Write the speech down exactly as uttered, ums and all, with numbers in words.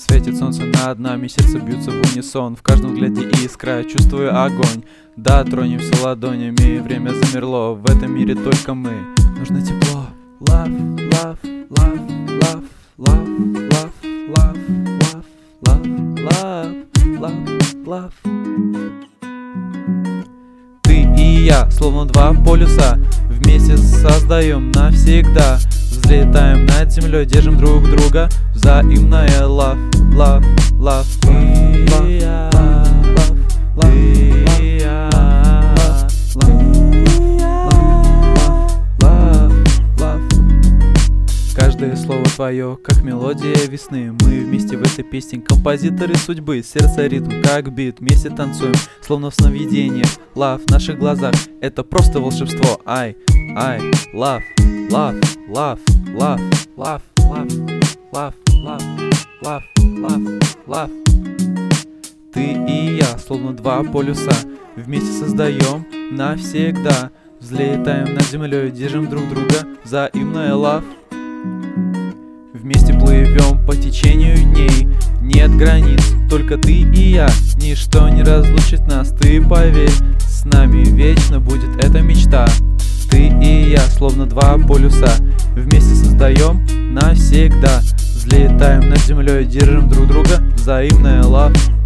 Светит солнце над нами, сердце бьются в унисон. В каждом взгляде искра, чувствую огонь. Да, тронемся ладонями, время замерло. В этом мире только мы, нужно тепло. Love, love, love, love, love, love, love, love, love, love, love, love. Ты и я, словно два полюса, вместе создаем навсегда. Взлетаем над землей, держим друг друга. Взаимная love, love, love, love, love, love, love, love. Каждое слово твое, как мелодия весны. Мы вместе в этой песне, композиторы судьбы. Сердце ритм, как бит, вместе танцуем, словно в сновидениях. Love в наших глазах, это просто волшебство. I, I, love, love, love, love, love, love, love, love, love, love, love. Ты и я, словно два полюса, вместе создаем навсегда. Взлетаем над землей, держим друг друга. Взаимная love. Вместе плывем по течению дней. Нет границ, только ты и я. Ничто не разлучит нас, ты поверь. С нами вечно будет эта мечта. Ты и я, словно два полюса, вместе создаем навсегда. Взлетаем над землей, держим друг друга. Взаимная love.